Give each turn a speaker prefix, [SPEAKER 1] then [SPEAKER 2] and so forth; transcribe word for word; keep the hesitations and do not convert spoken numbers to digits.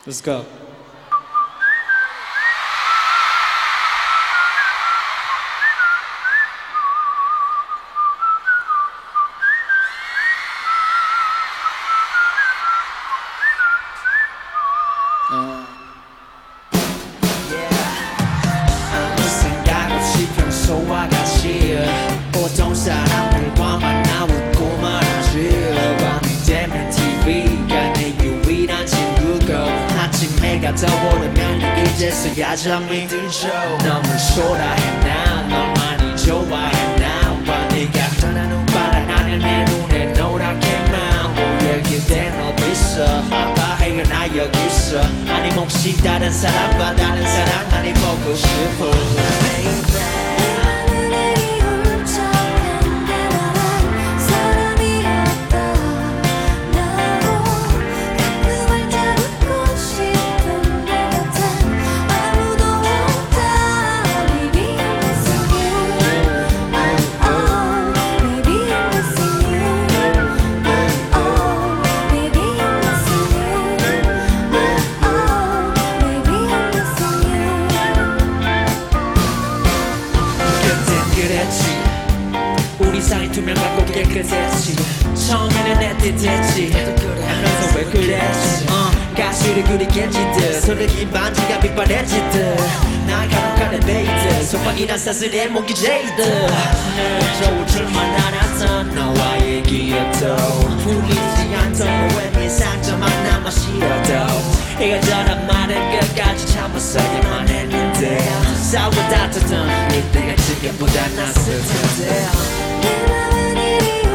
[SPEAKER 1] Let's go.
[SPEAKER 2] 아무 생각 없이 평소와 같이 보통 사람들과 만나 웃고 말하지 밤이 되면 티비가 내 유일한 친구고 아침 해가 떠오르면 이제서야 잠이 들죠 너무 초라해 나 널 많이 좋아해 나와 네가 떠난 후 바라나는 내 눈에 노랗게만 보여 그댄 어딨어 아빠 해가 나 여기 있어 아니 혹시 다른 사람과 다른 사람 아니 보고 싶어
[SPEAKER 3] 하늘이 울적한데 나란 사람이었다 나도 가끔 활짝 웃고 싶은데 곁엔 아무도 없다 Baby I'm missing you Oh oh Baby I'm missing you Oh oh Baby I'm missing you Oh oh Baby I'm missing you
[SPEAKER 2] 그땐 그랬지 우리 사이 투명 같고 깨끗했지 처음에는 내 뜻했지 하면서 왜 그랬지 어, 가시를 그리겠지 듯 소리긴 반지가 빛바랬지 듯날 간혹하는 데이트 소박이란 사슬의 목이 제이드 늘 좋을 줄만 알았던 너와의 기억도 풀리지 않던 왜 상처만 남아 싫어도 이거저거 말은 끝까지 참았어야만 했는데 싸워 다투던 이때가 지금보다 낫을 텐데
[SPEAKER 3] 내 맘은 이리